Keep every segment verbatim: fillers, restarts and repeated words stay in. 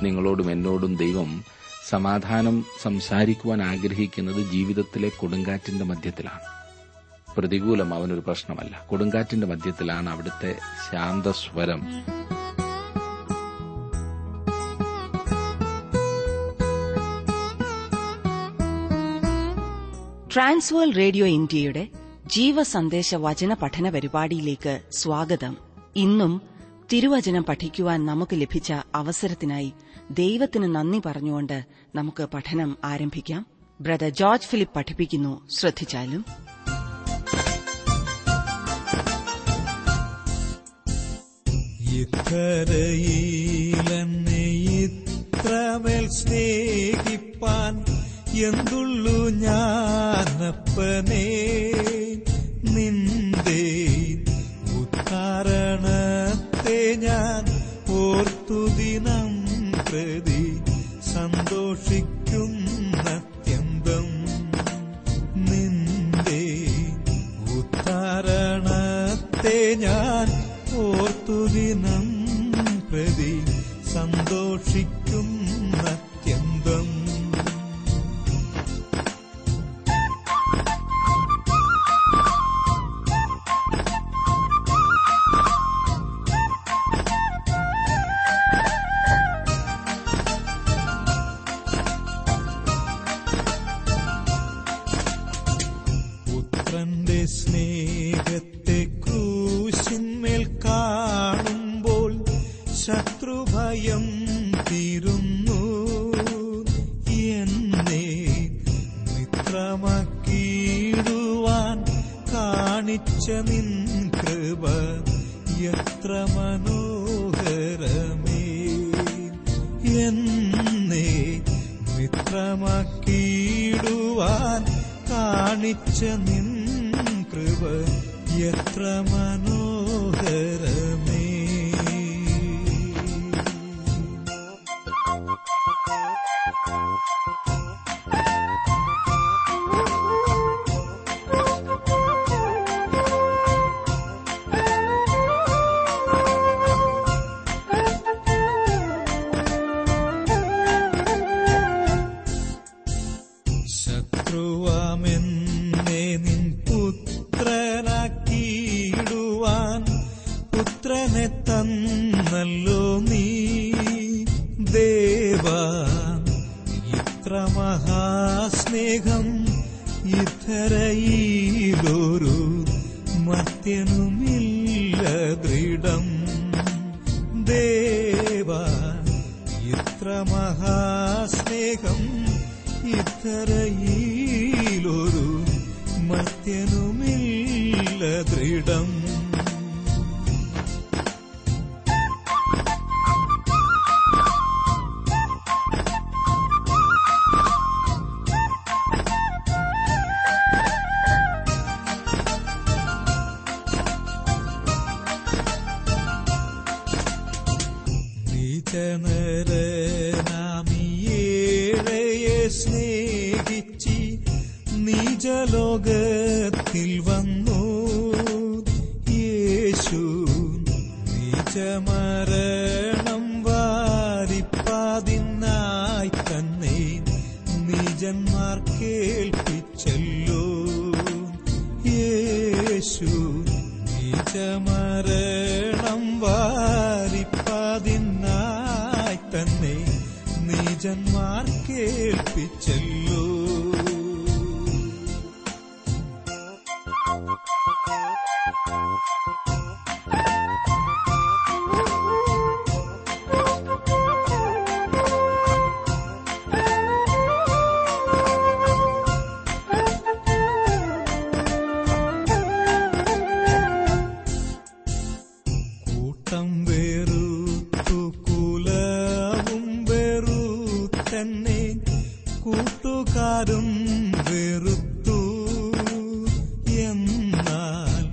നിങ്ങളോടും എന്നോടും ദൈവം സമാധാനം സംസാരിക്കുവാൻ ആഗ്രഹിക്കുന്നത് ജീവിതത്തിലെ കൊടുങ്കാറ്റിന്റെ മധ്യത്തിലാണ്. പ്രതികൂലം അവനൊരു പ്രശ്നമല്ല. കൊടുങ്കാറ്റിന്റെ മധ്യത്തിലാണ് അവിടുത്തെ ശാന്തസ്വരം. ട്രാൻസ്വേൾ റേഡിയോ ഇന്ത്യയുടെ ജീവസന്ദേശ വചന പഠന പരിപാടിയിലേക്ക് സ്വാഗതം. ഇന്നും തിരുവചനം പഠിക്കുവാൻ നമുക്ക് ലഭിച്ച അവസരത്തിനായി ദൈവത്തിന് നന്ദി പറഞ്ഞുകൊണ്ട് നമുക്ക് പഠനം ആരംഭിക്കാം. ബ്രദർ ജോർജ് ഫിലിപ്പ് പഠിപ്പിക്കുന്നു. ശ്രദ്ധിച്ചാലും. ഇത്രയിലെന്നെ ഇത്രമേൽ സ്നേഹിപ്പാൻ എന്തുള്ളു ഞാനപ്പനേ, നിന്റെ ഉദ്ധാരണത്തെ ഞാൻ ഓർത്തു ദിനം പ്രതി സന്തോഷിക്കുന്നത്യന്തം. നിന്റെ ഉദ്ധാരണത്തെ ഞാൻ ഓർത്തു ദിനം പ്രതി സന്തോഷിക്കുന്നത്യന്തം. പുത്രന്റെ സ്നേഹത്തെ ക്രൂശിന്മേൽ കാണുമ്പോൾ ശത്രുഭയം തീരുന്നു. എന്നെ മിത്രമാക്കിയിടുവാൻ കാണിച്ച നിൻ കൃപ എത്ര മനോഹരമേ. എന്നെ മിത്രമാക്കിയിടുവാൻ കാണിച്ച നിൻ കൃപ എത്ര മനോഹരമേ. ശത്രുവാമെന്നെ നിൻ പുത്രനാക്കിയിടുവാൻ പുത്രനെ തന്നല്ലോ നീ. ദേവാ, ഇത്ര മഹാസ്നേഹം ഇത്തരയിലൊരു മർത്യനുമില്ല ദൃഢം. ദേവാ, ഇത്ര മഹാസ്നേഹം ഇത്തരയിലൊരു മർത്യനുമില്ല ദൃഢം. നീചനരനാമിയേഴയെ സ്നേഹിച്ചി നീചലോകത്തിൽ വന്നു. യേശു നീചമരണം വാരിപ്പാതിനായി തന്നെ നീചന്മാർക്കേൽപ്പിച്ചല്ലോ. യേശു നീചമരണം വാരിപ്പാതിനായി തന്നെ നീചന്മാർക്കേൽപ്പിച്ചല്ലോ. കൂട്ടം വേറുത്തു കുലവും വേറുത്തന്നെ കൂട്ടുകാരും വെറുത്തു. എന്നാൽ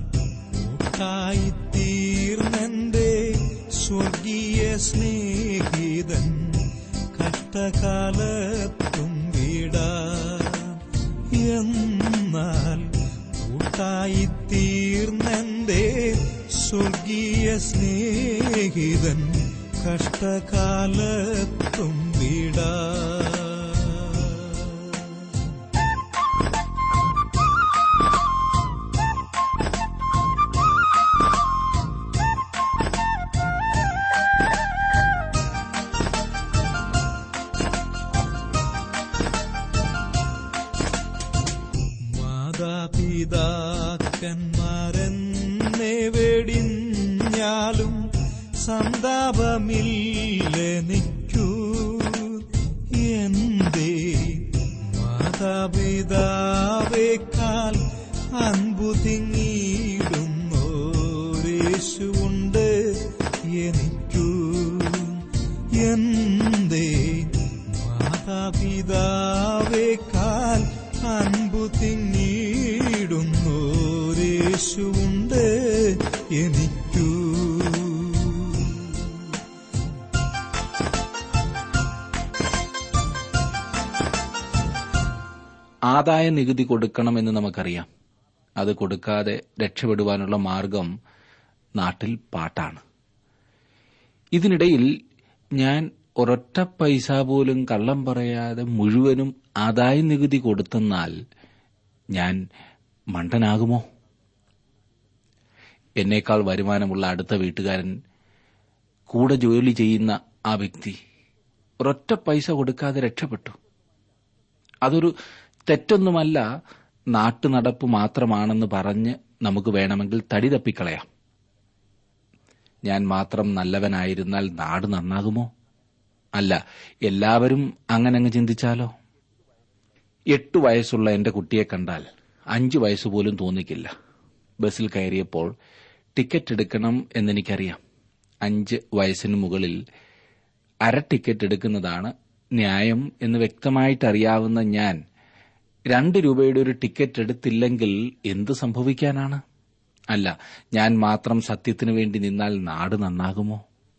കൂട്ടായിത്തീർന്നെന്റെ സ്വർഗീയ സ്നേഹിതൻ കഷ്ടകാലത്തും വിടാ. എന്നാൽ കൂട്ടായിത്തീർന്നെന്റെ സ്വർഗീയ സ്നേഹിതൻ കഷ്ടകാലത്തും വിടാ. മാതാപിതാക്കന്മാരെന്നെ വെടിഞ്ഞാലും സന്താപമില്ലെനിക്കു. എന്തേ മാതാപിതാവേക്കാൾ അൻപു തിങ്ങിയിടുന്നോരേശുവുണ്ട് എനിക്കു. എന്തേ മാതാപിതാവേക്കാൾ അൻപു തിങ്ങിയിടുന്നോരേശുവുണ്ട് എനിക്കു. ആദായ നികുതി കൊടുക്കണമെന്ന് നമുക്കറിയാം. അത് കൊടുക്കാതെ രക്ഷപ്പെടുവാനുള്ള മാർഗം നാട്ടിൽ പാട്ടാണ്. ഇതിനിടയിൽ ഞാൻ ഒരൊറ്റ പൈസ പോലും കള്ളം പറയാതെ മുഴുവനും ആദായ നികുതി കൊടുത്തെന്നാൽ ഞാൻ മണ്ടനാകുമോ? എന്നേക്കാൾ വരുമാനമുള്ള അടുത്ത വീട്ടുകാരൻ, കൂടെ ജോലി ചെയ്യുന്ന ആ വ്യക്തി ഒരൊറ്റ പൈസ കൊടുക്കാതെ രക്ഷപ്പെട്ടു. അതൊരു തെറ്റൊന്നുമല്ല, നാട്ടുനടപ്പ് മാത്രമാണെന്ന് പറഞ്ഞ് നമുക്ക് വേണമെങ്കിൽ തടി തപ്പിക്കളയാം. ഞാൻ മാത്രം നല്ലവനായിരുന്നാൽ നാട് നന്നാകുമോ? അല്ല, എല്ലാവരും അങ്ങനെ അങ്ങ് ചിന്തിച്ചാലോ? എട്ടു വയസ്സുള്ള എന്റെ കുട്ടിയെ കണ്ടാൽ അഞ്ചു വയസ്സുപോലും തോന്നിക്കില്ല. ബസ്സിൽ കയറിയപ്പോൾ ടിക്കറ്റ് എടുക്കണം എന്നെനിക്കറിയാം. അഞ്ച് വയസ്സിന് മുകളിൽ അര ടിക്കറ്റ് എടുക്കുന്നതാണ് ന്യായം എന്ന് വ്യക്തമായിട്ടറിയാവുന്ന ഞാൻ രണ്ട് രൂപയുടെ ഒരു ടിക്കറ്റ് എടുത്തില്ലെങ്കിൽ എന്ത് സംഭവിക്കാനാണ്? അല്ല, ഞാൻ മാത്രം സത്യത്തിനു വേണ്ടി നിന്നാൽ നാട് നന്നാകുമോ?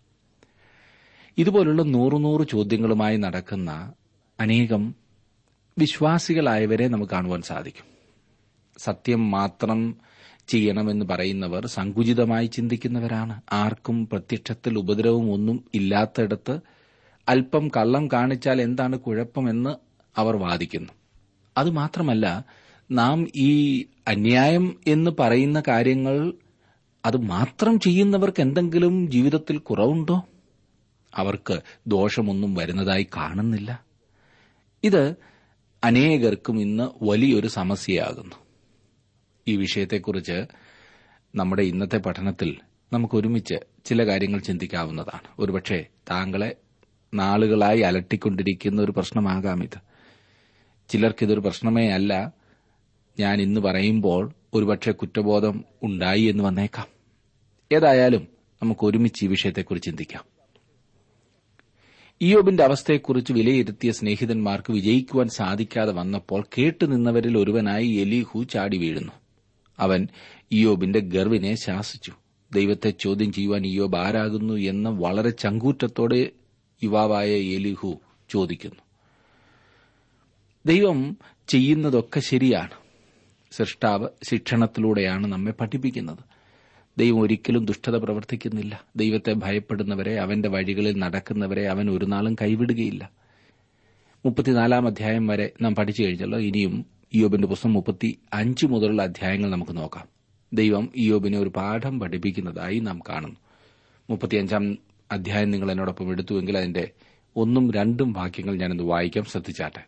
ഇതുപോലുള്ള നൂറു നൂറ് ചോദ്യങ്ങളുമായി നടക്കുന്ന അനേകം വിശ്വാസികളായവരെ നമുക്ക് കാണുവാൻ സാധിക്കും. സത്യം മാത്രം ചെയ്യണമെന്ന് പറയുന്നവർ സങ്കുചിതമായി ചിന്തിക്കുന്നവരാണ്. ആർക്കും പ്രത്യക്ഷത്തിൽ ഉപദ്രവം ഒന്നും ഇല്ലാത്തിടത്ത് അല്പം കള്ളം കാണിച്ചാൽ എന്താണ് കുഴപ്പമെന്ന് അവർ വാദിക്കുന്നു. അതുമാത്രമല്ല, നാം ഈ അന്യായം എന്ന് പറയുന്ന കാര്യങ്ങൾ അത് മാത്രം ചെയ്യുന്നവർക്ക് എന്തെങ്കിലും ജീവിതത്തിൽ കുറവുണ്ടോ? അവർക്ക് ദോഷമൊന്നും വരുന്നതായി കാണുന്നില്ല. ഇത് അനേകർക്കും ഇന്ന് വലിയൊരു സമസ്യയാകുന്നു. ഈ വിഷയത്തെക്കുറിച്ച് നമ്മുടെ ഇന്നത്തെ പഠനത്തിൽ നമുക്ക് ഒരുമിച്ച് ചില കാര്യങ്ങൾ ചിന്തിക്കാവുന്നതാണ്. ഒരുപക്ഷെ താങ്കളെ നാളുകളായി അലട്ടിക്കൊണ്ടിരിക്കുന്ന ഒരു പ്രശ്നമാകാം ഇത്. ചിലർക്കിതൊരു പ്രശ്നമേ അല്ല. ഞാൻ ഇന്ന് പറയുമ്പോൾ ഒരുപക്ഷെ കുറ്റബോധം ഉണ്ടായി എന്ന് വന്നേക്കാം. ഏതായാലും നമുക്ക് ഒരുമിച്ച് ഈ വിഷയത്തെക്കുറിച്ച് ചിന്തിക്കാം. ഇയ്യോബിന്റെ അവസ്ഥയെക്കുറിച്ച് വിലയിരുത്തിയ സ്നേഹിതന്മാർക്ക് വിജയിക്കുവാൻ സാധിക്കാതെ വന്നപ്പോൾ കേട്ടുനിന്നവരിൽ ഒരുവനായി എലീഹു ചാടി വീഴുന്നു. അവൻ ഇയ്യോബിന്റെ ഗർവിനെ ശാസിച്ചു. ദൈവത്തെ ചോദ്യം ചെയ്യുവാൻ ഇയ്യോബ് ആരാകുന്നു എന്ന് വളരെ ചങ്കൂറ്റത്തോടെ യുവാവായ എലീഹു ചോദിക്കുന്നു. ദൈവം ചെയ്യുന്നതൊക്കെ ശരിയാണ്. സൃഷ്ടാവ് ശിക്ഷണത്തിലൂടെയാണ് നമ്മെ പഠിപ്പിക്കുന്നത്. ദൈവം ഒരിക്കലും ദുഷ്ടത പ്രവർത്തിക്കുന്നില്ല. ദൈവത്തെ ഭയപ്പെടുന്നവരെ, അവന്റെ വഴികളിൽ നടക്കുന്നവരെ അവൻ ഒരു നാളും കൈവിടുകയില്ല. മുപ്പത്തിനാലാം അധ്യായം വരെ നാം പഠിച്ചു കഴിഞ്ഞല്ലോ. ഇനിയും ഇയ്യോബിന്റെ പുസ്തകം മുപ്പത്തി അഞ്ച് മുതലുള്ള അധ്യായങ്ങൾ നമുക്ക് നോക്കാം. ദൈവം ഇയ്യോബിനെ ഒരു പാഠം പഠിപ്പിക്കുന്നതായി നാം കാണുന്നു. മുപ്പത്തിയഞ്ചാം അധ്യായം നിങ്ങൾ എന്നോടൊപ്പം എടുത്തുവെങ്കിൽ അതിന്റെ ഒന്നും രണ്ടും വാക്യങ്ങൾ ഞാനൊന്ന് വായിക്കാം, ശ്രദ്ധിച്ചാട്ടെ.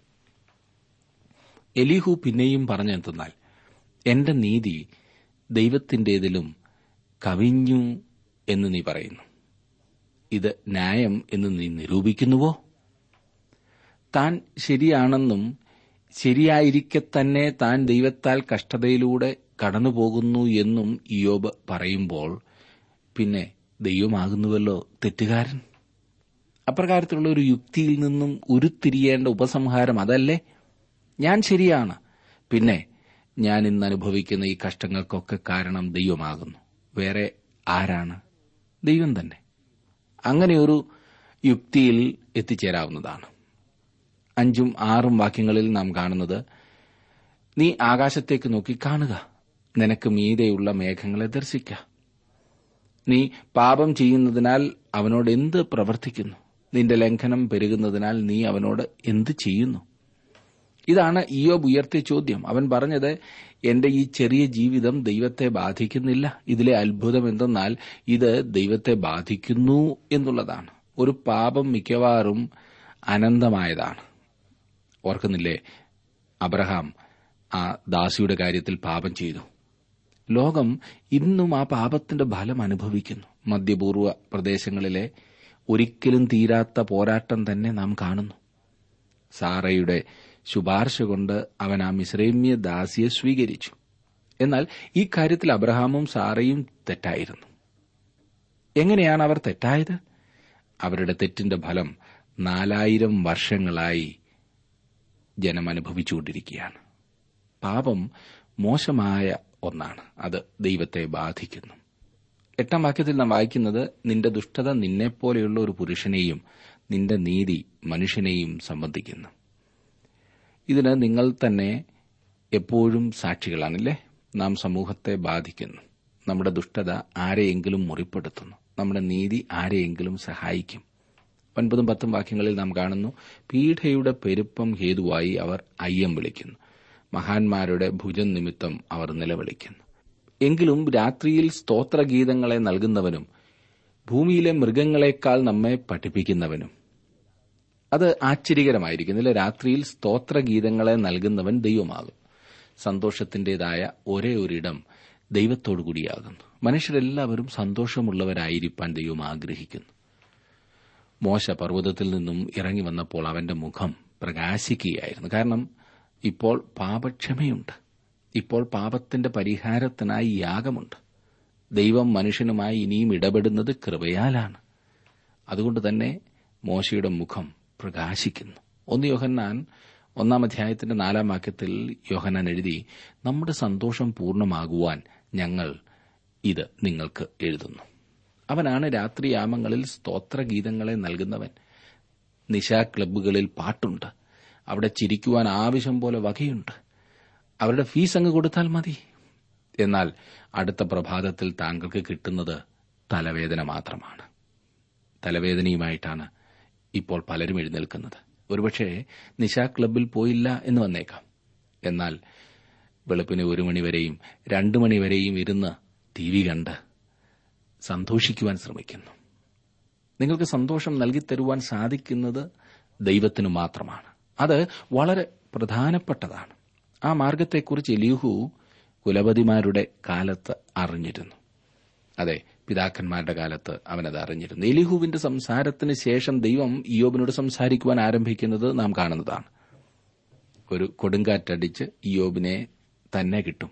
എലീഹു പിന്നെയും പറഞ്ഞെന്തെന്നാൽ, എന്റെ നീതി ദൈവത്തിന്റേതിലും കവിഞ്ഞു എന്ന് നീ പറയുന്നു. ഇത് ന്യായം എന്ന് നീ നിരൂപിക്കുന്നുവോ? താൻ ശരിയാണെന്നും ശരിയായിരിക്കെ തന്നെ താൻ ദൈവത്താൽ കഷ്ടതയിലൂടെ കടന്നുപോകുന്നു എന്നും ഇയ്യോബ് പറയുമ്പോൾ പിന്നെ ദൈവമാകുന്നുവല്ലോ തെറ്റുകാരൻ. അപ്രകാരത്തിലുള്ള ഒരു യുക്തിയിൽ നിന്നും ഉരുത്തിരിയേണ്ട ഉപസംഹാരം അതല്ലേ? ഞാൻ ശരിയാണ്, പിന്നെ ഞാൻ ഇന്ന് അനുഭവിക്കുന്ന ഈ കഷ്ടങ്ങൾക്കൊക്കെ കാരണം ദൈവമാകുന്നു. വേറെ ആരാണ്? ദൈവം തന്നെ. അങ്ങനെയൊരു യുക്തിയിൽ എത്തിച്ചേരാവുന്നതാണ്. അഞ്ചും ആറും വാക്യങ്ങളിൽ നാം കാണുന്നത്, നീ ആകാശത്തേക്ക് നോക്കി കാണുക, നിനക്ക് മീതെയുള്ള മേഘങ്ങളെ ദർശിക്ക. നീ പാപം ചെയ്യുന്നതിനാൽ അവനോട് എന്ത് പ്രവർത്തിക്കുന്നു? നിന്റെ ലംഘനം പെരുകുന്നതിനാൽ നീ അവനോട് എന്ത് ചെയ്യുന്നു? ഇതാണ് ഇയ്യോബ് ഉയർത്തിയ ചോദ്യം. അവൻ പറഞ്ഞത്, എന്റെ ഈ ചെറിയ ജീവിതം ദൈവത്തെ ബാധിക്കുന്നില്ല. ഇതിലെ അത്ഭുതം എന്തെന്നാൽ ഇത് ദൈവത്തെ ബാധിക്കുന്നു എന്നുള്ളതാണ്. ഒരു പാപം മിക്കവാറും അനന്തമായതാണ്. ഓർക്കുന്നില്ലേ, അബ്രഹാം ആ ദാസിയുടെ കാര്യത്തിൽ പാപം ചെയ്തു. ലോകം ഇന്നും ആ പാപത്തിന്റെ ഫലം അനുഭവിക്കുന്നു. മധ്യപൂർവ്വ പ്രദേശങ്ങളിലെ ഒരിക്കലും തീരാത്ത പോരാട്ടം തന്നെ നാം കാണുന്നു. സാറയുടെ ശുപാർശ കൊണ്ട് അവൻ ആ മിസ്രൈമ്യ ദാസിയെ സ്വീകരിച്ചു. എന്നാൽ ഈ കാര്യത്തിൽ അബ്രഹാമും സാറയും തെറ്റായിരുന്നു. എങ്ങനെയാണ് അവർ തെറ്റായത്? അവരുടെ തെറ്റിന്റെ ഫലം നാലായിരം വർഷങ്ങളായി ജനം അനുഭവിച്ചുകൊണ്ടിരിക്കുകയാണ്. പാപം മോശമായ ഒന്നാണ്. അത് ദൈവത്തെ ബാധിക്കുന്നു. എട്ടാം വാക്യത്തിൽ നാം വായിക്കുന്നത്, നിന്റെ ദുഷ്ടത നിന്നെപ്പോലെയുള്ള ഒരു പുരുഷനെയും നിന്റെ നീതി മനുഷ്യനെയും സംബന്ധിക്കുന്നു. ഇതിന് നിങ്ങൾ തന്നെ എപ്പോഴും സാക്ഷികളാണല്ലേ. നാം സമൂഹത്തെ ബാധിക്കുന്നു. നമ്മുടെ ദുഷ്ടത ആരെയെങ്കിലും മുറിപ്പെടുത്തുന്നു. നമ്മുടെ നീതി ആരെയെങ്കിലും സഹായിക്കും. ഒൻപതും പത്തും വാക്യങ്ങളിൽ നാം കാണുന്നു, പീഠയുടെ പെരുപ്പം ഹേതുവായി അവർ അയ്യം വിളിക്കുന്നു. മഹാന്മാരുടെ ഭുജം നിമിത്തം അവർ നിലവിളിക്കുന്നു. എങ്കിലും രാത്രിയിൽ സ്തോത്രഗീതങ്ങളെ നൽകുന്നവനും ഭൂമിയിലെ മൃഗങ്ങളെക്കാൾ നമ്മെ പഠിപ്പിക്കുന്നവനും. അത് ആശ്ചര്യകരമായിരിക്കുന്നില്ല. രാത്രിയിൽ സ്തോത്രഗീതങ്ങളെ നൽകുന്നവൻ ദൈവമാകും. സന്തോഷത്തിന്റേതായ ഒരേ ഒരിടം ദൈവത്തോടുകൂടിയാകുന്നു. മനുഷ്യരെല്ലാവരും സന്തോഷമുള്ളവരായിരിക്കാൻ ദൈവം ആഗ്രഹിക്കുന്നു. മോശ പർവ്വതത്തിൽ നിന്നും ഇറങ്ങി വന്നപ്പോൾ അവന്റെ മുഖം പ്രകാശിക്കുകയായിരുന്നു. കാരണം ഇപ്പോൾ പാപക്ഷമയുണ്ട്. ഇപ്പോൾ പാപത്തിന്റെ പരിഹാരത്തിനായി യാഗമുണ്ട്. ദൈവം മനുഷ്യനുമായി ഇനിയും ഇടപെടുന്നത് കൃപയാലാണ്. അതുകൊണ്ട് തന്നെ മോശയുടെ മുഖം പ്രകാശിക്കുന്നു. ഒന്ന് യോഹന്നാൻ ഒന്നാം അധ്യായത്തിന്റെ നാലാം വാക്യത്തിൽ യോഹന്നാൻ എഴുതി, നമ്മുടെ സന്തോഷം പൂർണ്ണമാകുവാൻ ഞങ്ങൾ ഇത് നിങ്ങൾക്ക് എഴുതുന്നു. അവനാണ് രാത്രിയാമങ്ങളിൽ സ്തോത്രഗീതങ്ങളെ നൽകുന്നവൻ. നിശാ ക്ലബ്ബുകളിൽ പാട്ടുണ്ട്. അവിടെ ചിരിക്കുവാൻ ആവശ്യം പോലെ വകയുണ്ട്. അവരുടെ ഫീസ് അങ്ങ് കൊടുത്താൽ മതി. എന്നാൽ അടുത്ത പ്രഭാതത്തിൽ താങ്കൾക്ക് കിട്ടുന്നത് തലവേദന മാത്രമാണ്. തലവേദനയുമായിട്ടാണ് ഇപ്പോൾ പലരും എഴുന്നേൽക്കുന്നത്. ഒരുപക്ഷെ നിശാ ക്ലബ്ബിൽ പോയില്ല എന്ന് വന്നേക്കാം. എന്നാൽ വെളുപ്പിന് ഒരു മണിവരെയും രണ്ടു മണിവരെയും ഇരുന്ന് ടി വി കണ്ട് സന്തോഷിക്കുവാൻ ശ്രമിക്കുന്നു. നിങ്ങൾക്ക് സന്തോഷം നൽകിത്തരുവാൻ സാധിക്കുന്നത് ദൈവത്തിനു മാത്രമാണ്. അത് വളരെ പ്രധാനപ്പെട്ടതാണ്. ആ മാർഗത്തെക്കുറിച്ച് എലീഹു കുലപതിമാരുടെ കാലത്ത് അറിഞ്ഞിരുന്നു. അതെ, പിതാക്കന്മാരുടെ കാലത്ത് അവനത് അറിഞ്ഞിരുന്നു. എലീഹുവിന്റെ സംസാരത്തിന് ശേഷം ദൈവം ഇയ്യോബിനോട് സംസാരിക്കുവാൻ ആരംഭിക്കുന്നത് നാം കാണുന്നതാണ്. ഒരു കൊടുങ്കാറ്റടിച്ച് ഇയ്യോബിനെ തന്നെ കിട്ടും.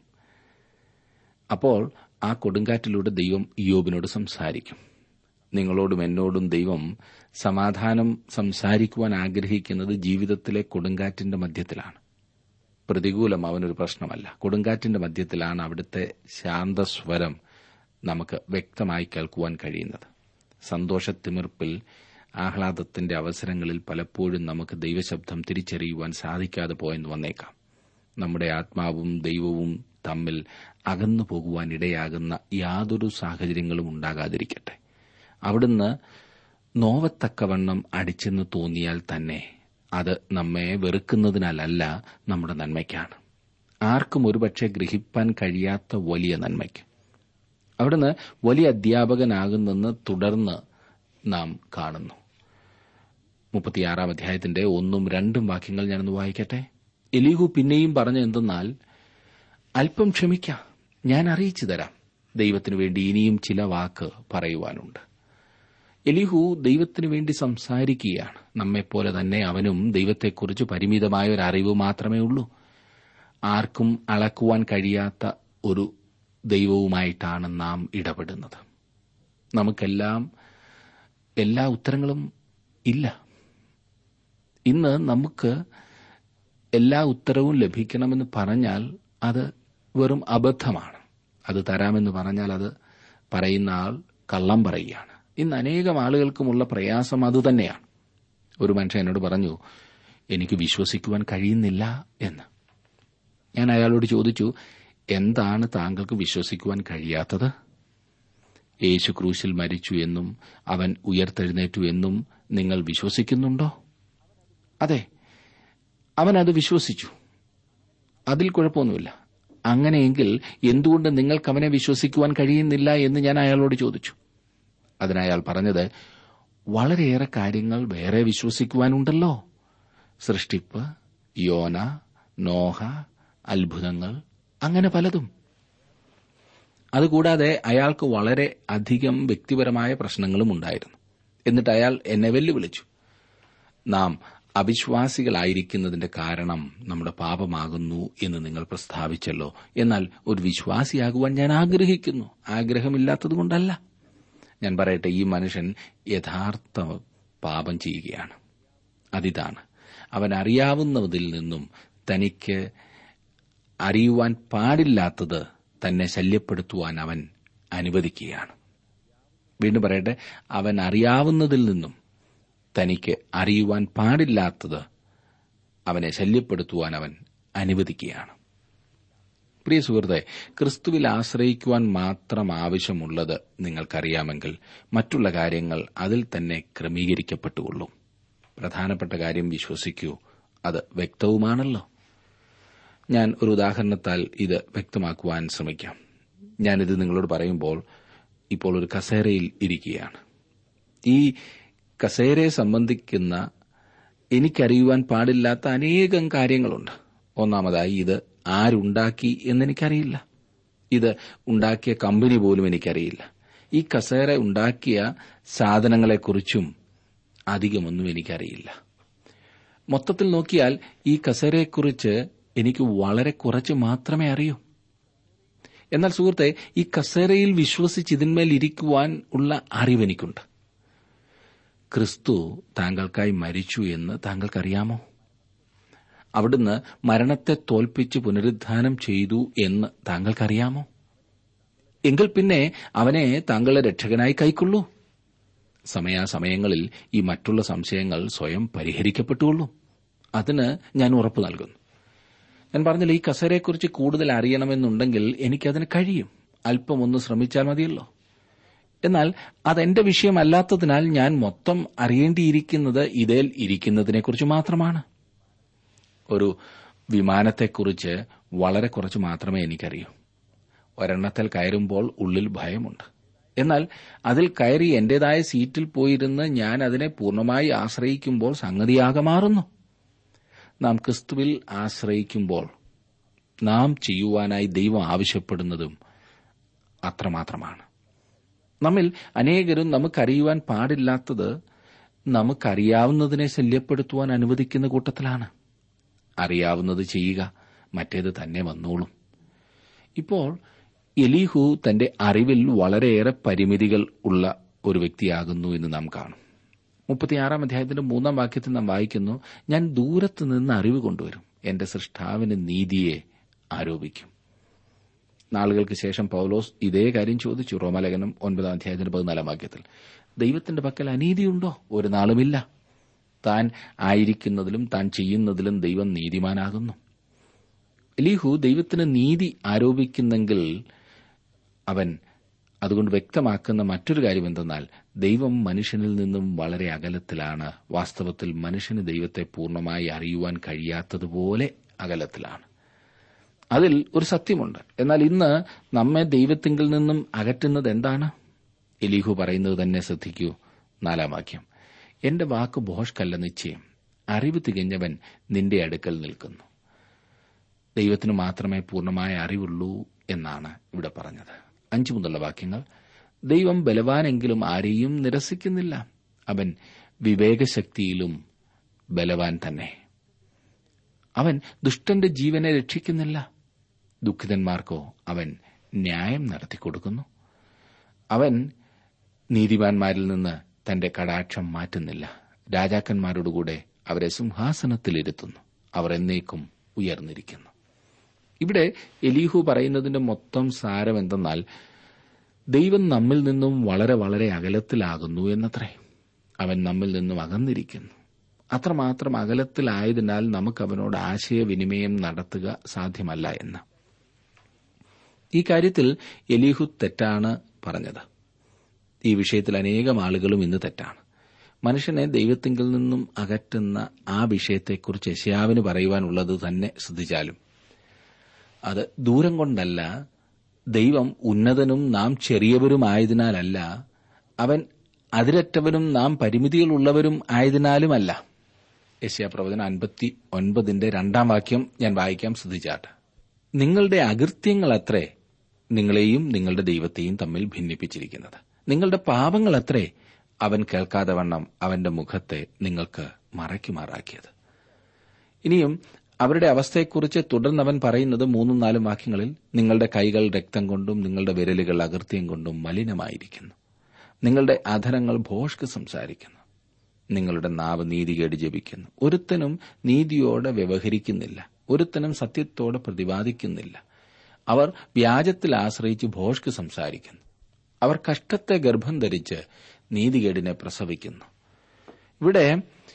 അപ്പോൾ ആ കൊടുങ്കാറ്റിലൂടെ ദൈവം ഇയ്യോബിനോട് സംസാരിക്കും. നിങ്ങളോടും എന്നോടും ദൈവം സമാധാനം സംസാരിക്കുവാൻ ആഗ്രഹിക്കുന്നത് ജീവിതത്തിലെ കൊടുങ്കാറ്റിന്റെ മധ്യത്തിലാണ്. പ്രതികൂലം അവനൊരു പ്രശ്നമല്ല. കൊടുങ്കാറ്റിന്റെ മധ്യത്തിലാണ് അവിടുത്തെ ശാന്തസ്വരം നമുക്ക് വ്യക്തമായി കേൾക്കുവാൻ കഴിയുന്നത്. സന്തോഷത്തിമിർപ്പിൽ, ആഹ്ലാദത്തിന്റെ അവസരങ്ങളിൽ പലപ്പോഴും നമുക്ക് ദൈവശബ്ദം തിരിച്ചറിയുവാൻ സാധിക്കാതെ പോയെന്ന് വന്നേക്കാം. നമ്മുടെ ആത്മാവും ദൈവവും തമ്മിൽ അകന്നു പോകുവാൻ ഇടയാകുന്ന യാതൊരു സാഹചര്യങ്ങളും ഉണ്ടാകാതിരിക്കട്ടെ. അവിടുന്ന് നോവത്തക്കവണ്ണം അടിച്ചെന്ന് തോന്നിയാൽ തന്നെ അത് നമ്മെ വെറുക്കുന്നതിനാലല്ല, നമ്മുടെ നന്മയ്ക്കാണ്. ആർക്കും ഒരുപക്ഷെ ഗ്രഹിപ്പാൻ കഴിയാത്ത വലിയ നന്മയ്ക്ക്. അവിടുന്ന് വലിയ അധ്യാപകനാകുന്നെന്ന് തുടർന്ന് നാം കാണുന്നു. മുപ്പത്തിയാറാം അധ്യായത്തിന്റെ ഒന്നും രണ്ടും വാക്യങ്ങൾ ഞാനൊന്ന് വായിക്കട്ടെ. എലീഹു പിന്നെയും പറഞ്ഞ എന്തെന്നാൽ, അല്പം ക്ഷമിക്കാം, ഞാൻ അറിയിച്ചു തരാം. ദൈവത്തിനു വേണ്ടി ഇനിയും ചില വാക്ക് പറയുവാനുണ്ട്. എലീഹു ദൈവത്തിനു വേണ്ടി സംസാരിക്കുകയാണ്. നമ്മെപ്പോലെ തന്നെ അവനും ദൈവത്തെക്കുറിച്ച് പരിമിതമായ ഒരു അറിവ് മാത്രമേ ഉള്ളൂ. ആർക്കും അളക്കുവാൻ കഴിയാത്ത ഒരു ദൈവവുമായിട്ടാണ് നാം ഇടപെടുന്നത്. നമുക്കെല്ലാം എല്ലാ ഉത്തരങ്ങളും ഇല്ല. ഇന്ന് നമുക്ക് എല്ലാ ഉത്തരവും ലഭിക്കണമെന്ന് പറഞ്ഞാൽ അത് വെറും അബദ്ധമാണ്. അത് തരാമെന്ന് പറഞ്ഞാൽ അത് പറയുന്ന ആൾ കള്ളം പറയുകയാണ്. ഇന്ന് അനേകം ആളുകൾക്കുമുള്ള പ്രയാസം അതുതന്നെയാണ്. ഒരു മനുഷ്യൻ എന്നോട് പറഞ്ഞു, എനിക്ക് വിശ്വസിക്കുവാൻ കഴിയുന്നില്ല എന്ന്. ഞാൻ അയാളോട് ചോദിച്ചു, എന്താണ് താങ്കൾക്ക് വിശ്വസിക്കുവാൻ കഴിയാത്തത്? യേശു ക്രൂശിൽ മരിച്ചു എന്നും അവൻ ഉയർത്തെഴുന്നേറ്റു എന്നും നിങ്ങൾ വിശ്വസിക്കുന്നുണ്ടോ? അതെ, അവൻ അത് വിശ്വസിച്ചു. അതിൽ കുഴപ്പമൊന്നുമില്ല. അങ്ങനെയെങ്കിൽ എന്തുകൊണ്ട് നിങ്ങൾക്ക് അവനെ വിശ്വസിക്കുവാൻ കഴിയുന്നില്ല എന്ന് ഞാൻ അയാളോട് ചോദിച്ചു. അതിനയാൾ പറഞ്ഞത്, വളരെയേറെ കാര്യങ്ങൾ വേറെ വിശ്വസിക്കുവാനുണ്ടല്ലോ. സൃഷ്ടിപ്പ്, യോന, നോഹ, അത്ഭുതങ്ങൾ, അങ്ങനെ പലതും. അതുകൂടാതെ അയാൾക്ക് വളരെ അധികം വ്യക്തിപരമായ പ്രശ്നങ്ങളും ഉണ്ടായിരുന്നു. എന്നിട്ട് അയാൾ എന്നെ വെല്ലുവിളിച്ചു. നാം അവിശ്വാസികളായിരിക്കുന്നതിന്റെ കാരണം നമ്മുടെ പാപമാകുന്നു എന്ന് നിങ്ങൾ പ്രസ്താവിച്ചല്ലോ. എന്നാൽ ഒരു വിശ്വാസിയാകുവാൻ ഞാൻ ആഗ്രഹിക്കുന്നു. ആഗ്രഹമില്ലാത്തതുകൊണ്ടല്ല. ഞാൻ പറയട്ടെ, ഈ മനുഷ്യൻ യഥാർത്ഥ പാപം ചെയ്യുകയാണ്. അതിതാണ്, അവൻ അറിയാവുന്നതിൽ നിന്നും തനിക്ക് അറിയുവാൻ പാടില്ലാത്തത് തന്നെ ശല്യപ്പെടുത്തുവാൻ അവൻ അനുവദിക്കുകയാണ്. വീണ്ടും പറയട്ടെ, അവൻ അറിയാവുന്നതിൽ നിന്നും തനിക്ക് അറിയുവാൻ പാടില്ലാത്തത് അവനെ ശല്യപ്പെടുത്തുവാൻ അവൻ അനുവദിക്കുകയാണ്. പ്രിയ സുഹൃത്തെ, ക്രിസ്തുവിൽ ആശ്രയിക്കുവാൻ മാത്രം ആവശ്യമുള്ളത് നിങ്ങൾക്കറിയാമെങ്കിൽ മറ്റുള്ള കാര്യങ്ങൾ അതിൽ തന്നെ ക്രമീകരിക്കപ്പെട്ടുകൊള്ളും. പ്രധാനപ്പെട്ട കാര്യം വിശ്വസിക്കൂ, അത് വ്യക്തവുമാണല്ലോ. ഞാൻ ഒരു ഉദാഹരണത്താൽ ഇത് വ്യക്തമാക്കുവാൻ ശ്രമിക്കാം. ഞാനിത് നിങ്ങളോട് പറയുമ്പോൾ ഇപ്പോൾ ഒരു കസേരയിൽ ഇരിക്കുകയാണ്. ഈ കസേരയെ സംബന്ധിക്കുന്ന എനിക്കറിയുവാൻ പാടില്ലാത്ത അനേകം കാര്യങ്ങളുണ്ട്. ഒന്നാമതായി, ഇത് ആരുണ്ടാക്കി എന്നെനിക്കറിയില്ല. ഇത് ഉണ്ടാക്കിയ കമ്പനി പോലും എനിക്കറിയില്ല. ഈ കസേര ഉണ്ടാക്കിയ സാധനങ്ങളെക്കുറിച്ചും അധികമൊന്നും എനിക്കറിയില്ല. മൊത്തത്തിൽ നോക്കിയാൽ ഈ കസേരയെക്കുറിച്ച് എനിക്ക് വളരെ കുറച്ച് മാത്രമേ അറിയൂ. എന്നാൽ സുഹൃത്തെ, ഈ കസേരയിൽ വിശ്വസിച്ച് ഇതിന്മേൽ ഇരിക്കുവാൻ ഉള്ള അറിവെനിക്കുണ്ട്. ക്രിസ്തു താങ്കൾക്കായി മരിച്ചു എന്ന് താങ്കൾക്കറിയാമോ? അവിടുന്ന് മരണത്തെ തോൽപ്പിച്ച് പുനരുദ്ധാനം ചെയ്തു എന്ന് താങ്കൾക്കറിയാമോ? എങ്കിൽ പിന്നെ അവനെ താങ്കളുടെ രക്ഷകനായി കൈക്കൊള്ളൂ. സമയാസമയങ്ങളിൽ ഈ മറ്റുള്ള സംശയങ്ങൾ സ്വയം പരിഹരിക്കപ്പെട്ടുകൊള്ളും. അതിന് ഞാൻ ഉറപ്പ് നൽകുന്നു. ഞാൻ പറഞ്ഞില്ല, ഈ കസേരയെക്കുറിച്ച് കൂടുതൽ അറിയണമെന്നുണ്ടെങ്കിൽ എനിക്കതിന് കഴിയും. അല്പം ഒന്ന് ശ്രമിച്ചാൽ മതിയല്ലോ. എന്നാൽ അതെന്റെ വിഷയമല്ലാത്തതിനാൽ ഞാൻ മൊത്തം അറിയേണ്ടിയിരിക്കുന്നത് ഇതിൽ ഇരിക്കുന്നതിനെക്കുറിച്ച് മാത്രമാണ്. ഒരു വിമാനത്തെക്കുറിച്ച് വളരെ കുറച്ച് മാത്രമേ എനിക്കറിയൂ. ഒരെണ്ണത്തിൽ കയറുമ്പോൾ ഉള്ളിൽ ഭയമുണ്ട്. എന്നാൽ അതിൽ കയറി എന്റേതായ സീറ്റിൽ പോയിരുന്ന് ഞാൻ അതിനെ പൂർണ്ണമായി ആശ്രയിക്കുമ്പോൾ സംഗതിയാകെ മാറുന്നു. നാം ക്രിസ്തുവിൽ ആശ്രയിക്കുമ്പോൾ നാം ചെയ്യുവാനായി ദൈവം ആവശ്യപ്പെടുന്നതും അത്രമാത്രമാണ്. നമ്മിൽ അനേകരും നമുക്കറിയുവാൻ പാടില്ലാത്തത് നമുക്കറിയാവുന്നതിനെ ശല്യപ്പെടുത്തുവാൻ അനുവദിക്കുന്ന കൂട്ടത്തിലാണ്. അറിയാവുന്നത് ചെയ്യുക, മറ്റേത് തന്നെ വന്നോളും. ഇപ്പോൾ എലീഹു തന്റെ അറിവിൽ വളരെയേറെ പരിമിതികൾ ഉള്ള ഒരു വ്യക്തിയാകുന്നു എന്ന് നാം കാണും. മുപ്പത്തിയാറാം അധ്യായത്തിന്റെ മൂന്നാം വാക്യത്തിൽ നാം വായിക്കുന്നു, ഞാൻ ദൂരത്ത് നിന്ന് അറിവ് കൊണ്ടുവരും, എന്റെ സൃഷ്ടാവിന് നീതിയെ ആരോപിക്കും. നാളുകൾക്ക് ശേഷം പൌലോസ് ഇതേ കാര്യം ചോദിച്ചു. റോമാലേഖനം ഒൻപതാം അധ്യായത്തിന്റെ പതിനാലാം വാക്യത്തിൽ, ദൈവത്തിന്റെ പക്കൽ അനീതിയുണ്ടോ? ഒരു നാളുമില്ല. താൻ ആയിരിക്കുന്നതിലും താൻ ചെയ്യുന്നതിലും ദൈവം നീതിമാനാകുന്നു. എലീഹു ദൈവത്തിന് നീതി ആരോപിക്കുന്നെങ്കിൽ അവൻ അതുകൊണ്ട് വ്യക്തമാക്കുന്ന മറ്റൊരു കാര്യം എന്തെന്നാൽ, ദൈവം മനുഷ്യനിൽ നിന്നും വളരെ അകലത്തിലാണ്. വാസ്തവത്തിൽ മനുഷ്യന് ദൈവത്തെ പൂർണ്ണമായി അറിയുവാൻ കഴിയാത്തതുപോലെ അകലത്തിലാണ്. അതിൽ ഒരു സത്യമുണ്ട്. എന്നാൽ ഇന്ന് നമ്മെ ദൈവത്തിങ്കിൽ നിന്നും അകറ്റുന്നത് എന്താണ്? എലീഹു പറയുന്നത് തന്നെ ശ്രദ്ധിക്കൂ. നാലാം വാക്യം, എന്റെ വാക്ക് ഭോഷ്കല്ല നിശ്ചയം, അറിവ് തികഞ്ഞവൻ നിന്റെ അടുക്കൽ നിൽക്കുന്നു. ദൈവത്തിന് മാത്രമേ പൂർണ്ണമായ അറിവുള്ളൂ എന്നാണ് ഇവിടെ പറഞ്ഞത്. അഞ്ചു മുതലുള്ള വാക്യങ്ങൾ, ദൈവം ബലവാനെങ്കിലും ആരെയും നിരസിക്കുന്നില്ല, അവൻ വിവേകശക്തിയിലും ബലവാൻ തന്നെ. അവൻ ദുഷ്ടന്റെ ജീവനെ രക്ഷിക്കുന്നില്ല, ദുഃഖിതന്മാർക്കോ അവൻ ന്യായം നടത്തിക്കൊടുക്കുന്നു. അവൻ നീതിമാന്മാരിൽ നിന്ന് തന്റെ കടാക്ഷം മാറ്റുന്നില്ല, രാജാക്കന്മാരോടുകൂടെ അവരെ സിംഹാസനത്തിലിരുത്തുന്നു, അവർ എന്നേക്കും ഉയർന്നിരിക്കുന്നു. ഇവിടെ എലീഹു പറയുന്നതിന്റെ മൊത്തം സാരം എന്തെന്നാൽ, ദൈവം നമ്മിൽ നിന്നും വളരെ വളരെ അകലത്തിലാകുന്നു എന്നത്രേ. അവൻ നമ്മിൽ നിന്നും അകന്നിരിക്കുന്നു. അത്രമാത്രം അകലത്തിലായതിനാൽ നമുക്ക് അവനോട് ആശയവിനിമയം നടത്തുക സാധ്യമല്ല എന്ന്. ഈ കാര്യത്തിൽ എലീഹു തെറ്റാണ് പറഞ്ഞത്. ഈ വിഷയത്തിൽ അനേകം ആളുകളും ഇന്ന് തെറ്റാണ്. മനുഷ്യനെ ദൈവത്തിങ്കിൽ നിന്നും അകറ്റുന്ന ആ വിഷയത്തെക്കുറിച്ച് യെശയ്യാവിന് പറയുവാനുള്ളത് തന്നെ ശ്രദ്ധിച്ചാലും അത് ദൂരം കൊണ്ടല്ല, ദൈവം ഉന്നതനും നാം ചെറിയവരുമായതിനാലല്ല, അവൻ അതിരറ്റവനും നാം പരിമിതികളുള്ളവരും ആയതിനാലുമല്ല. യെശയ്യാപ്രവചനം അൻപത്തി ഒൻപതിന്റെ രണ്ടാം വാക്യം ഞാൻ വായിക്കാം, ശ്രദ്ധിച്ചാട്ട്. നിങ്ങളുടെ അകൃത്യങ്ങളത്രേ നിങ്ങളെയും നിങ്ങളുടെ ദൈവത്തെയും തമ്മിൽ ഭിന്നിപ്പിച്ചിരിക്കുന്നത്. നിങ്ങളുടെ പാപങ്ങളത്രേ അവൻ കേൾക്കാതെ വണ്ണം അവന്റെ മുഖത്തെ നിങ്ങൾക്ക് മറയ്ക്കുമാറാക്കിയത്. ഇനിയും അവരുടെ അവസ്ഥയെക്കുറിച്ച് തുടർന്നവൻ പറയുന്നത് മൂന്നും നാലും വാക്യങ്ങളിൽ, നിങ്ങളുടെ കൈകൾ രക്തം കൊണ്ടും നിങ്ങളുടെ വിരലുകൾ അകൃത്യം കൊണ്ടും മലിനമായിരിക്കുന്നു. നിങ്ങളുടെ അധരങ്ങൾ ഭോഷ്ക് സംസാരിക്കുന്നു. നിങ്ങളുടെ നാവ് നീതികേട് ജപിക്കുന്നു. ഒരുത്തനും നീതിയോടെ വ്യവഹരിക്കുന്നില്ല, ഒരുത്തനും സത്യത്തോടെ പ്രതിപാദിക്കുന്നില്ല. അവർ വ്യാജത്തിൽ ആശ്രയിച്ച് ഭോഷ്ക് സംസാരിക്കുന്നു. അവർ കഷ്ടത്തെ ഗർഭം ധരിച്ച് നീതികേടിനെ പ്രസവിക്കുന്നു. ഇവിടെ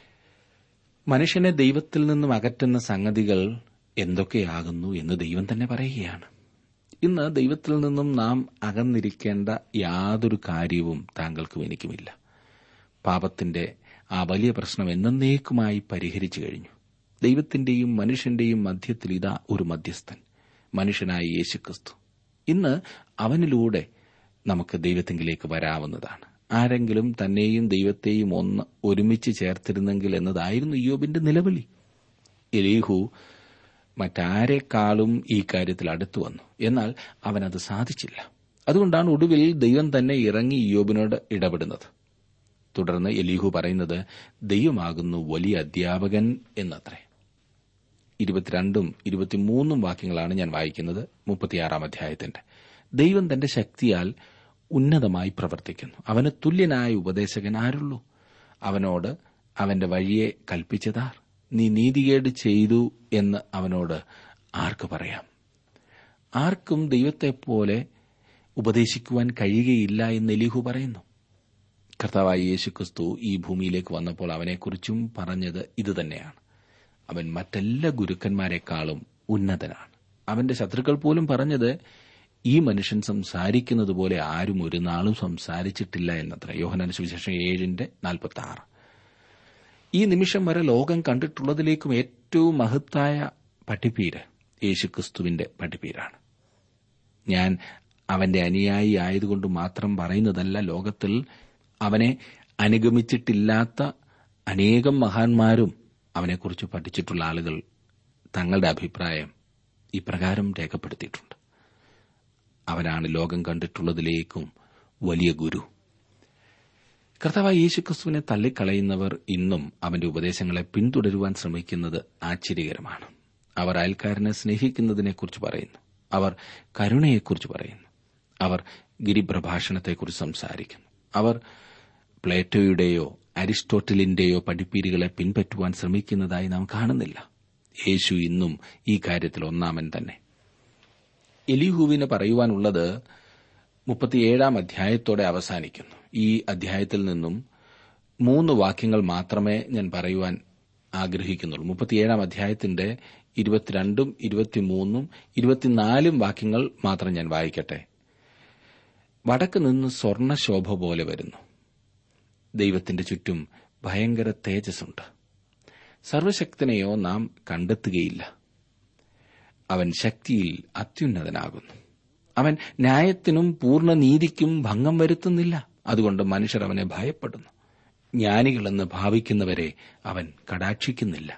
മനുഷ്യനെ ദൈവത്തിൽ നിന്നും അകറ്റുന്ന സംഗതികൾ എന്തൊക്കെയാകുന്നു എന്ന് ദൈവം തന്നെ പറയുകയാണ്. ഇന്ന് ദൈവത്തിൽ നിന്നും നാം അകന്നിരിക്കേണ്ട യാതൊരു കാര്യവും താങ്കൾക്കും എനിക്കുമില്ല. പാപത്തിന്റെ ആ വലിയ പ്രശ്നം എന്നേക്കുമായി പരിഹരിച്ചു കഴിഞ്ഞു. ദൈവത്തിന്റെയും മനുഷ്യന്റെയും മധ്യത്തിൽ ഇതാ ഒരു മധ്യസ്ഥൻ, മനുഷ്യനായ യേശുക്രിസ്തു. ഇന്ന് അവനിലൂടെ നമുക്ക് ദൈവത്തിങ്കിലേക്ക് വരാവുന്നതാണ്. ആരെങ്കിലും തന്നെയും ദൈവത്തെയും ഒന്ന് ഒരുമിച്ച് ചേർത്തിരുന്നെങ്കിൽ എന്നതായിരുന്നു ഇയ്യോബിന്റെ നിലവിളി. എലീഹു മറ്റാരെക്കാളും ഈ കാര്യത്തിൽ അടുത്തു വന്നു, എന്നാൽ അവനത് സാധിച്ചില്ല. അതുകൊണ്ടാണ് ഒടുവിൽ ദൈവം തന്നെ ഇറങ്ങി ഇയ്യോബിനോട് ഇടപെടുന്നത്. തുടർന്ന് എലീഹു പറയുന്നത് ദൈവമാകുന്നു വലിയ അധ്യാപകൻ എന്നത്രേ. ഇരുപത്തിരണ്ടും ഇരുപത്തിമൂന്നും വാക്യങ്ങളാണ് ഞാൻ വായിക്കുന്നത്. മുപ്പത്തിയാറാം അധ്യായത്തിന്റെ ദൈവം തന്റെ ശക്തിയാൽ ഉന്നതമായി പ്രവർത്തിക്കുന്നു. അവന് തുല്യനായ ഉപദേശകൻ ആരുള്ളൂ? അവനോട് അവന്റെ വഴിയെ കൽപ്പിച്ചതാർ? നീ നീതികേട് ചെയ്തു എന്ന് അവനോട് ആർക്ക് പറയാം? ആർക്കും ദൈവത്തെപ്പോലെ ഉപദേശിക്കുവാൻ കഴിയുകയില്ല എന്ന് എലീഹു പറയുന്നു. കർത്താവായ യേശുക്രിസ്തു ഈ ഭൂമിയിലേക്ക് വന്നപ്പോൾ അവനെക്കുറിച്ചും പറഞ്ഞത് ഇതുതന്നെയാണ്. അവൻ മറ്റെല്ലാ ഗുരുക്കന്മാരെക്കാളും ഉന്നതനാണ്. അവന്റെ ശത്രുക്കൾ പോലും പറഞ്ഞത് ഈ മനുഷ്യൻ സംസാരിക്കുന്നത് പോലെ ആരും ഒരു നാളും സംസാരിച്ചിട്ടില്ല എന്നത്ര. യോഹന്നാൻ സുവിശേഷം ഏഴിന്റെ നാൽപ്പത്തി ആറ്. ഈ നിമിഷം വരെ ലോകം കണ്ടിട്ടുള്ളതിലേക്കും ഏറ്റവും മഹത്തായ പഠിപ്പീര് യേശുക്രിസ്തുവിന്റെ പഠിപ്പീരാണ്. ഞാൻ അവന്റെ അനുയായി ആയതുകൊണ്ട് മാത്രം പറയുന്നതല്ല. ലോകത്തിൽ അവനെ അനുഗമിച്ചിട്ടില്ലാത്ത അനേകം മഹാന്മാരും അവനെക്കുറിച്ച് പഠിച്ചിട്ടുള്ള ആളുകൾ തങ്ങളുടെ അഭിപ്രായം ഇപ്രകാരം രേഖപ്പെടുത്തിയിട്ടുണ്ട്. അവനാണ് ലോകം കണ്ടിട്ടുള്ളതിലേക്കും വലിയ ഗുരു. കർത്താവായ യേശുക്രിസ്തുവിനെ തള്ളിക്കളയുന്നവർ ഇന്നും അവന്റെ ഉപദേശങ്ങളെ പിന്തുടരുവാൻ ശ്രമിക്കുന്നത് ആശ്ചര്യകരമാണ്. അവർ അയൽക്കാരനെ സ്നേഹിക്കുന്നതിനെക്കുറിച്ച് പറയുന്നു. അവർ കരുണയെക്കുറിച്ച് പറയുന്നു. അവർ ഗിരിപ്രഭാഷണത്തെക്കുറിച്ച് സംസാരിക്കുന്നു. അവർ പ്ലേറ്റോയുടെയോ അരിസ്റ്റോട്ടലിന്റെയോ പഠിപ്പീരുകളെ പിൻപറ്റുവാൻ ശ്രമിക്കുന്നതായി നാം കാണുന്നില്ല. യേശു ഇന്നും ഈ കാര്യത്തിൽ ഒന്നാമൻ തന്നെ. എലീഹുവിന് പറയുവാനുള്ളത് മുപ്പത്തിയേഴാം അധ്യായത്തോടെ അവസാനിക്കുന്നു. ഈ അധ്യായത്തിൽ നിന്നും മൂന്ന് വാക്യങ്ങൾ മാത്രമേ ഞാൻ പറയുവാൻ ആഗ്രഹിക്കുന്നുള്ളൂ. മുപ്പത്തിയേഴാം അധ്യായത്തിന്റെ ഇരുപത്തിരണ്ടും ഇരുപത്തിമൂന്നും ഇരുപത്തിനാലും വാക്യങ്ങൾ മാത്രം ഞാൻ വായിക്കട്ടെ. വടക്ക് നിന്ന് സ്വർണശോഭ പോലെ വരുന്നു. ദൈവത്തിന്റെ ചുറ്റും ഭയങ്കര തേജസ്സുണ്ട്. സർവശക്തനെയോ നാം കണ്ടെത്തുകയില്ല. അവൻ ശക്തിയിൽ അത്യുന്നതനാകുന്നു. അവൻ ന്യായത്തിനും പൂർണ്ണനീതിക്കും ഭംഗം വരുത്തുന്നില്ല. അതുകൊണ്ട് മനുഷ്യർ അവനെ ഭയപ്പെടുന്നു. ജ്ഞാനികളെന്ന് ഭാവിക്കുന്നവരെ അവൻ കടാക്ഷിക്കുന്നില്ല.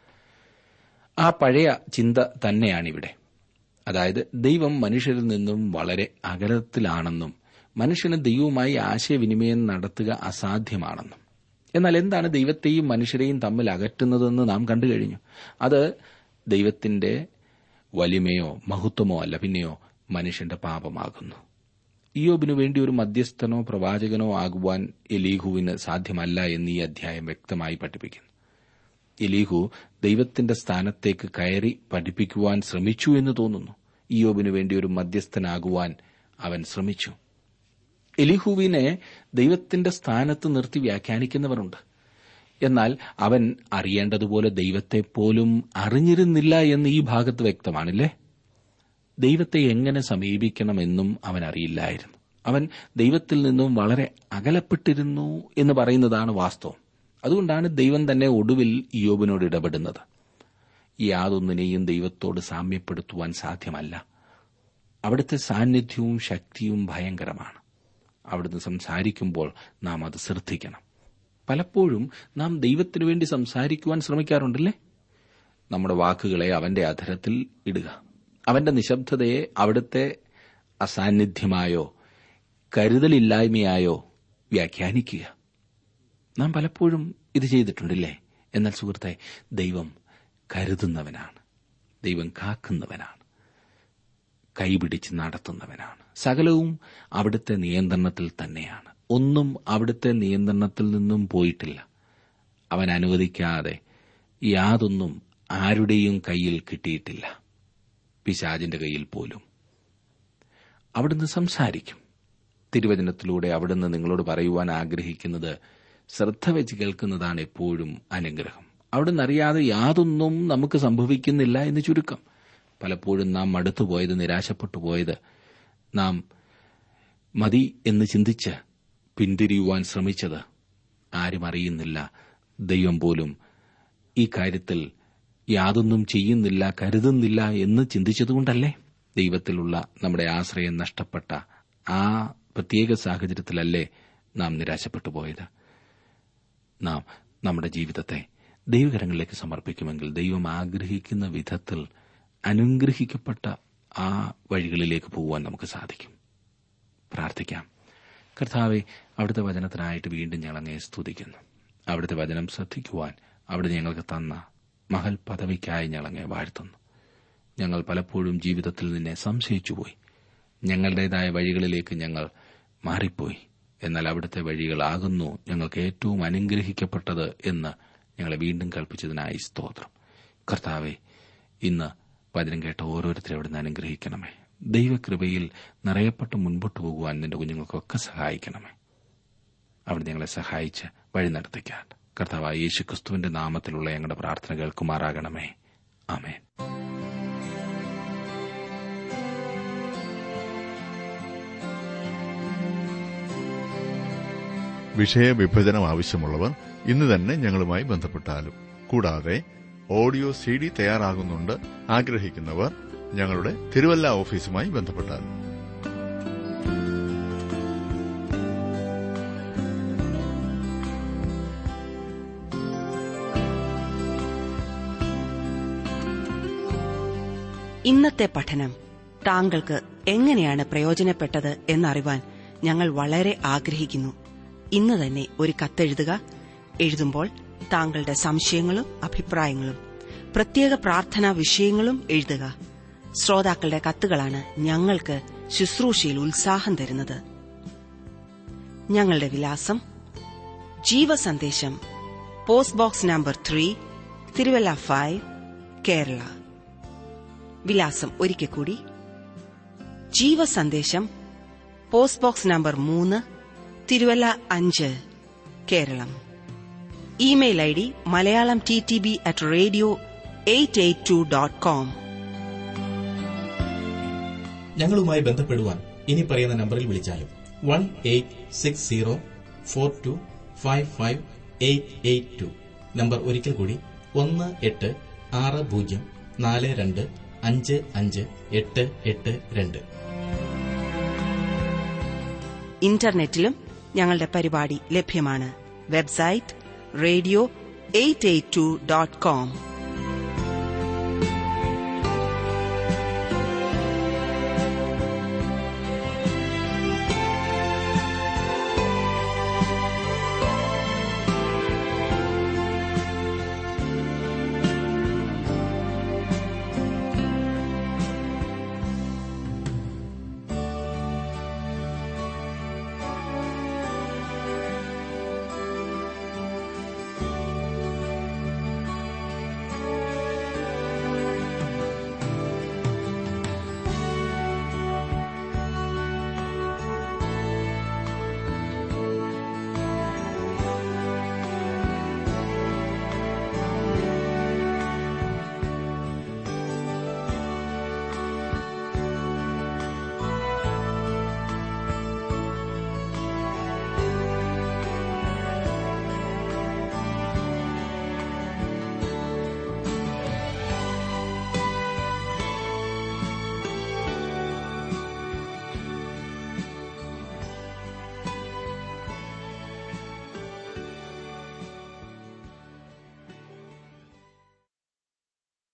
ആ പഴയ ചിന്ത തന്നെയാണിവിടെ. അതായത് ദൈവം മനുഷ്യരിൽ നിന്നും വളരെ അകലത്തിലാണെന്നും മനുഷ്യന് ദൈവവുമായി ആശയവിനിമയം നടത്തുക അസാധ്യമാണെന്നും. എന്നാൽ എന്താണ് ദൈവത്തെയും മനുഷ്യരെയും തമ്മിൽ അകറ്റുന്നതെന്ന് നാം കണ്ടുകഴിഞ്ഞു. അത് ദൈവത്തിന്റെ വലിമയോ മഹത്വമോ അല്ല, പിന്നെയോ മനുഷ്യന്റെ പാപമാകുന്നു. ഇയ്യോബിനു വേണ്ടി ഒരു മധ്യസ്ഥനോ പ്രവാചകനോ ആകുവാൻ എലീഹുവിന് സാധ്യമല്ല എന്ന് ഈ അധ്യായം വ്യക്തമായി പഠിപ്പിക്കുന്നു. എലീഹു ദൈവത്തിന്റെ സ്ഥാനത്തേക്ക് കയറി പഠിപ്പിക്കുവാൻ ശ്രമിച്ചു എന്ന് തോന്നുന്നു. ഇയ്യോബിനു വേണ്ടി ഒരു മധ്യസ്ഥനാകുവാൻ അവൻ ശ്രമിച്ചു. എലീഹുവിനെ ദൈവത്തിന്റെ സ്ഥാനത്ത് നിർത്തി വ്യാഖ്യാനിക്കുന്നവരുണ്ട്. എന്നാൽ അവൻ അറിയേണ്ടതുപോലെ ദൈവത്തെപ്പോലും അറിഞ്ഞിരുന്നില്ല എന്ന് ഈ ഭാഗത്ത് വ്യക്തമാണില്ലേ. ദൈവത്തെ എങ്ങനെ സമീപിക്കണമെന്നും അവൻ അറിയില്ലായിരുന്നു. അവൻ ദൈവത്തിൽ നിന്നും വളരെ അകലപ്പെട്ടിരുന്നു എന്ന് പറയുന്നതാണ് വാസ്തവം. അതുകൊണ്ടാണ് ദൈവം തന്നെ ഒടുവിൽ ഇയ്യോബിനോട് ഇടപെടുന്നത്. യാതൊന്നിനെയും ദൈവത്തോട് സാമ്യപ്പെടുത്തുവാൻ സാധ്യമല്ല. അവിടുത്തെ സാന്നിധ്യവും ശക്തിയും ഭയങ്കരമാണ്. അവിടുന്ന് സംസാരിക്കുമ്പോൾ നാം അത് ശ്രദ്ധിക്കണം. പലപ്പോഴും നാം ദൈവത്തിനു വേണ്ടി സംസാരിക്കുവാൻ ശ്രമിക്കാറുണ്ടല്ലേ? നമ്മുടെ വാക്കുകളെ അവന്റെ അധരത്തിൽ ഇടുക, അവന്റെ നിശബ്ദതയെ അവിടുത്തെ അസാന്നിധ്യമായോ കരുതലില്ലായ്മയായോ വ്യാഖ്യാനിക്കുക. നാം പലപ്പോഴും ഇത് ചെയ്തിട്ടുണ്ടല്ലേ? എന്നാൽ സുഹൃത്തെ, ദൈവം കരുതുന്നവനാണ്, ദൈവം കാക്കുന്നവനാണ്, കൈപിടിച്ച് നടത്തുന്നവനാണ്. സകലവും അവിടുത്തെ നിയന്ത്രണത്തിൽ തന്നെയാണ്. ഒന്നും അവിടുത്തെ നിയന്ത്രണത്തിൽ നിന്നും പോയിട്ടില്ല. അവൻ അനുവദിക്കാതെ യാതൊന്നും ആരുടെയും കയ്യിൽ കിട്ടിയിട്ടില്ല, പിശാചിന്റെ കയ്യിൽ പോലും. അവിടുന്ന് സംസാരിക്കും. തിരുവചനത്തിലൂടെ അവിടുന്ന് നിങ്ങളോട് പറയുവാൻ ആഗ്രഹിക്കുന്നത് ശ്രദ്ധ വെച്ച് കേൾക്കുന്നതാണ് എപ്പോഴും അനുഗ്രഹം. അവിടുന്ന് അറിയാതെ യാതൊന്നും നമുക്ക് സംഭവിക്കുന്നില്ല എന്ന് ചുരുക്കം. പലപ്പോഴും നാം മടുത്തുപോയത്, നിരാശപ്പെട്ടു പോയത്, നാം മതി എന്ന് ചിന്തിച്ച് പിന്തിരിയുവാൻ ശ്രമിച്ചത് ആരും അറിയുന്നില്ല. ദൈവം പോലും ഈ കാര്യത്തിൽ യാതൊന്നും ചെയ്യുന്നില്ല, കരുതുന്നില്ല എന്ന് ചിന്തിച്ചതുകൊണ്ടല്ലേ? ദൈവത്തിലുള്ള നമ്മുടെ ആശ്രയം നഷ്ടപ്പെട്ട ആ പ്രത്യേക സാഹചര്യത്തിലല്ലേ നാം നിരാശപ്പെട്ടു പോയത്? നാം നമ്മുടെ ജീവിതത്തെ ദൈവകരങ്ങളിലേക്ക് സമർപ്പിക്കുമെങ്കിൽ ദൈവം ആഗ്രഹിക്കുന്ന വിധത്തിൽ അനുഗ്രഹിക്കപ്പെട്ട ആ വഴികളിലേക്ക് പോകുവാൻ നമുക്ക് സാധിക്കും. പ്രാർത്ഥിക്കാം. കർത്താവെ, അവിടുത്തെ വചനത്തിനായിട്ട് വീണ്ടും ഞങ്ങൾ അങ്ങയെ സ്തുതിക്കുന്നു. അവിടുത്തെ വചനം ശ്രദ്ധിക്കുവാൻ അവിടെ ഞങ്ങൾക്ക് തന്ന മഹൽ പദവിക്കായി ഞങ്ങൾ അങ്ങയെ വാഴ്ത്തുന്നു. ഞങ്ങൾ പലപ്പോഴും ജീവിതത്തിൽ നിന്നെ സംശയിച്ചുപോയി. ഞങ്ങളുടേതായ വഴികളിലേക്ക് ഞങ്ങൾ മാറിപ്പോയി. എന്നാൽ അവിടുത്തെ വഴികളാകുന്നു ഞങ്ങൾക്ക് ഏറ്റവും അനുഗ്രഹിക്കപ്പെട്ടത് എന്ന് ഞങ്ങളെ വീണ്ടും കൽപ്പിച്ചതിനായി സ്തോത്രം. കർത്താവെ, ഇന്ന് വചനം കേട്ട ഓരോരുത്തരെ അവിടുന്ന് അനുഗ്രഹിക്കണമേ. ദൈവകൃപയിൽ നിറയപ്പെട്ട് മുൻപോട്ട് പോകുവാൻ നിന്റെ കുഞ്ഞുങ്ങൾക്കൊക്കെ സഹായിക്കണമേ. അവിടെ ഞങ്ങളെ സഹായിച്ച് വഴി നടത്തിക്കാൻ കർത്താവായ യേശു ക്രിസ്തുവിന്റെ നാമത്തിലുള്ള ഞങ്ങളുടെ പ്രാർത്ഥന കേൾക്കുമാറാകണമേ. ആമേൻ. വിഷയവിഭജനം ആവശ്യമുള്ളവർ ഇന്ന് തന്നെ ഞങ്ങളുമായി ബന്ധപ്പെട്ടാലും. കൂടാതെ ഓഡിയോ സി ഡി തയ്യാറാകുന്നുണ്ട് ആഗ്രഹിക്കുന്നവർ ഞങ്ങളുടെ തിരുവല്ല ഓഫീസുമായി ബന്ധപ്പെട്ടാലും. ഇന്നത്തെ പഠനം താങ്കൾക്ക് എങ്ങനെയാണ് പ്രയോജനപ്പെട്ടത് എന്നറിവാൻ ഞങ്ങൾ വളരെ ആഗ്രഹിക്കുന്നു. ഇന്ന് തന്നെ ഒരു കത്തെഴുതുക. എഴുതുമ്പോൾ താങ്കളുടെ സംശയങ്ങളും അഭിപ്രായങ്ങളും പ്രത്യേക പ്രാർത്ഥനാ വിഷയങ്ങളും എഴുതുക. ശ്രോതാക്കളുടെ കത്തുകളാണ് ഞങ്ങൾക്ക് ശുശ്രൂഷയിൽ ഉത്സാഹം തരുന്നത്. ഞങ്ങളുടെ വിലാസം: Jeevasandesham, post box number three, Thiruvalla five, Kerala. വിലാസം ഒരിക്കൽ കൂടി: ജീവസന്ദേശം, പോസ്റ്റ് ബോക്സ് നമ്പർ മൂന്ന്, തിരുവല്ല അഞ്ച്, Keralam. Email I D Malayalam T T B at radio eight eight two dot com. ഞങ്ങളുമായി ബന്ധപ്പെടുവാൻ ഇനി പറയുന്ന നമ്പറിൽ വിളിച്ചാലും one eight six zero four two five five eight eight two. Number ഒരിക്കൽ കൂടി: ഒന്ന് എട്ട് ആറ് പൂജ്യം നാല് രണ്ട് അഞ്ച് അഞ്ച് എട്ട് എട്ട് രണ്ട്. ഇന്റർനെറ്റിലും ഞങ്ങളുടെ പരിപാടി ലഭ്യമാണ്. Website radio eight eight two dot com.